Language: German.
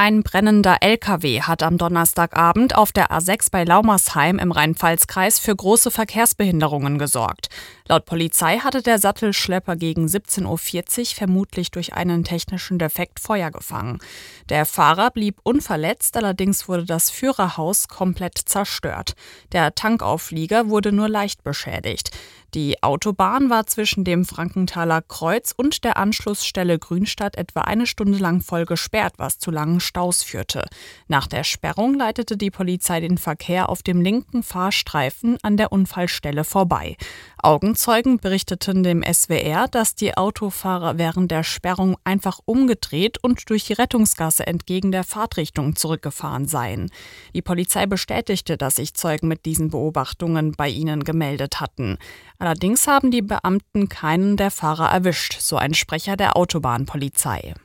Ein brennender LKW hat am Donnerstagabend auf der A6 bei Laumersheim im Rheinland-Pfalz-Kreis für große Verkehrsbehinderungen gesorgt. Laut Polizei hatte der Sattelschlepper gegen 17:40 Uhr vermutlich durch einen technischen Defekt Feuer gefangen. Der Fahrer blieb unverletzt, allerdings wurde das Führerhaus komplett zerstört. Der Tankauflieger wurde nur leicht beschädigt. Die Autobahn war zwischen dem Frankenthaler Kreuz und der Anschlussstelle Grünstadt etwa eine Stunde lang voll gesperrt, was zu langen Staus führte. Nach der Sperrung leitete die Polizei den Verkehr auf dem linken Fahrstreifen an der Unfallstelle vorbei. Augenzeugen berichteten dem SWR, dass die Autofahrer während der Sperrung einfach umgedreht und durch die Rettungsgasse entgegen der Fahrtrichtung zurückgefahren seien. Die Polizei bestätigte, dass sich Zeugen mit diesen Beobachtungen bei ihnen gemeldet hatten. Allerdings haben die Beamten keinen der Fahrer erwischt, so ein Sprecher der Autobahnpolizei.